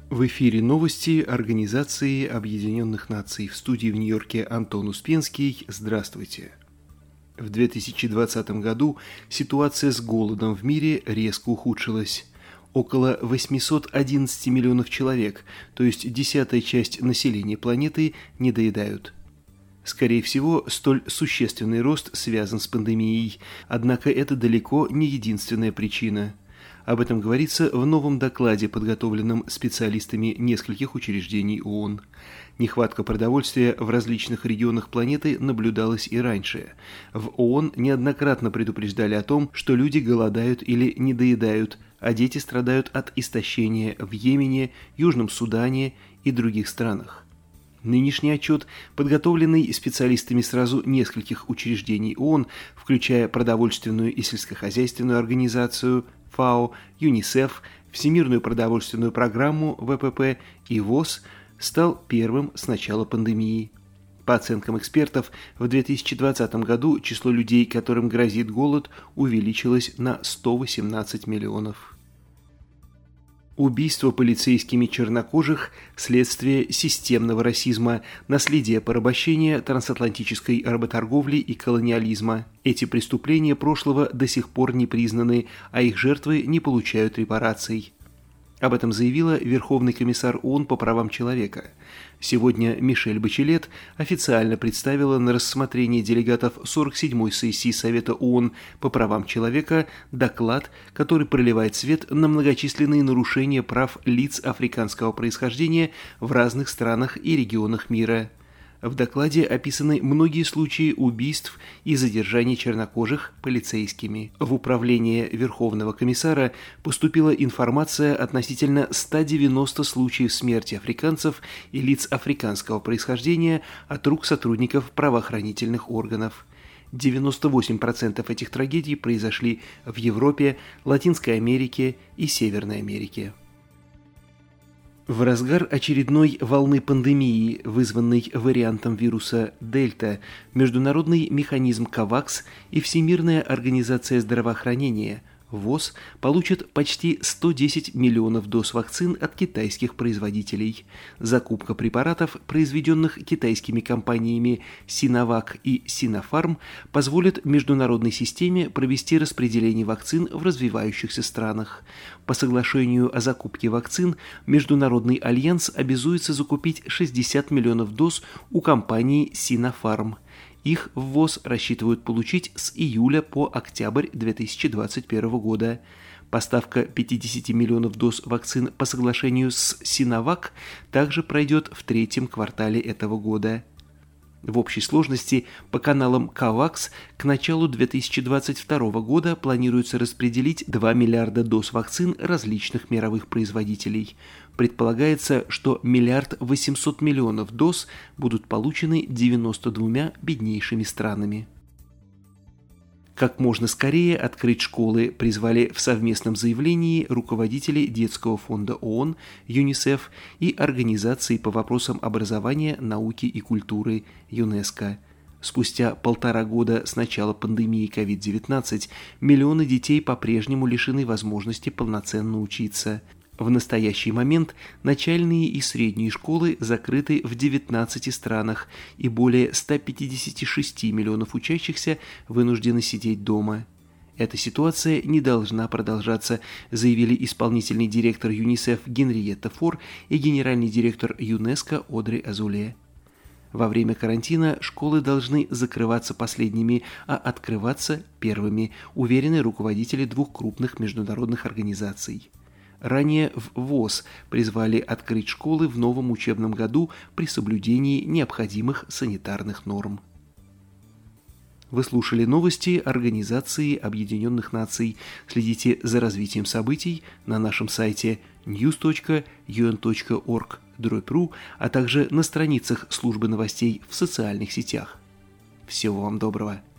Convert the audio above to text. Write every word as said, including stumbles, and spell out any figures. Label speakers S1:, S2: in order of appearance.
S1: В эфире новости Организации Объединенных Наций. В студии в Нью-Йорке Антон Успенский. Здравствуйте. В две тысячи двадцатом году ситуация с голодом в мире резко ухудшилась. Около восемьсот одиннадцать миллионов человек, то есть десятая часть населения планеты, недоедают. Скорее всего, столь существенный рост связан с пандемией, однако это далеко не единственная причина. Об этом говорится в новом докладе, подготовленном специалистами нескольких учреждений ООН. Нехватка продовольствия в различных регионах планеты наблюдалась и раньше. В ООН неоднократно предупреждали о том, что люди голодают или недоедают, а дети страдают от истощения в Йемене, Южном Судане и других странах. Нынешний отчет, подготовленный специалистами сразу нескольких учреждений ООН, включая Продовольственную и сельскохозяйственную организацию ФАО, ЮНИСЕФ, Всемирную продовольственную программу ВПП и ВОЗ, стал первым с начала пандемии. По оценкам экспертов, в две тысячи двадцатом году число людей, которым грозит голод, увеличилось на сто восемнадцать миллионов. Убийство полицейскими чернокожих – следствие системного расизма, наследие порабощения, трансатлантической работорговли и колониализма. Эти преступления прошлого до сих пор не признаны, а их жертвы не получают репараций. Об этом заявила Верховный комиссар ООН по правам человека. Сегодня Мишель Бачелет официально представила на рассмотрение делегатов сорок седьмой сессии Совета ООН по правам человека доклад, который проливает свет на многочисленные нарушения прав лиц африканского происхождения в разных странах и регионах мира. В докладе описаны многие случаи убийств и задержаний чернокожих полицейскими. В управление Верховного комиссара поступила информация относительно ста девяноста случаев смерти африканцев и лиц африканского происхождения от рук сотрудников правоохранительных органов. девяносто восемь процентов этих трагедий произошли в Европе, Латинской Америке и Северной Америке. В разгар очередной волны пандемии, вызванной вариантом вируса Дельта, Международный механизм КОВАКС и Всемирная организация здравоохранения ВОЗ получат почти сто десять миллионов доз вакцин от китайских производителей. Закупка препаратов, произведенных китайскими компаниями Sinovac и Sinopharm, позволит международной системе провести распределение вакцин в развивающихся странах. По соглашению о закупке вакцин Международный альянс обязуется закупить шестьдесят миллионов доз у компании Sinopharm. Их в ВОЗ рассчитывают получить с июля по октябрь две тысячи двадцать первого года. Поставка пятьдесят миллионов доз вакцин по соглашению с Sinovac также пройдет в третьем квартале этого года. В общей сложности по каналам КОВАКС к началу две тысячи двадцать второго года планируется распределить два миллиарда доз вакцин различных мировых производителей. Предполагается, что миллиард восемьсот миллионов доз будут получены девяноста двумя беднейшими странами. Как можно скорее открыть школы призвали в совместном заявлении руководители Детского фонда ООН, ЮНИСЕФ и Организации по вопросам образования, науки и культуры ЮНЕСКО. Спустя полтора года с начала пандемии ковид девятнадцать миллионы детей по-прежнему лишены возможности полноценно учиться. В настоящий момент начальные и средние школы закрыты в девятнадцати странах, и более ста пятидесяти шести миллионов учащихся вынуждены сидеть дома. Эта ситуация не должна продолжаться, заявили исполнительный директор ЮНИСЕФ Генриетта Фор и генеральный директор ЮНЕСКО Одри Азуле. Во время карантина школы должны закрываться последними, а открываться первыми, уверены руководители двух крупных международных организаций. Ранее в ВОЗ призвали открыть школы в новом учебном году при соблюдении необходимых санитарных норм. Вы слушали новости Организации Объединенных Наций. Следите за развитием событий на нашем сайте ньюс точка ю эн точка орг дробь ру, а также на страницах службы новостей в социальных сетях. Всего вам доброго!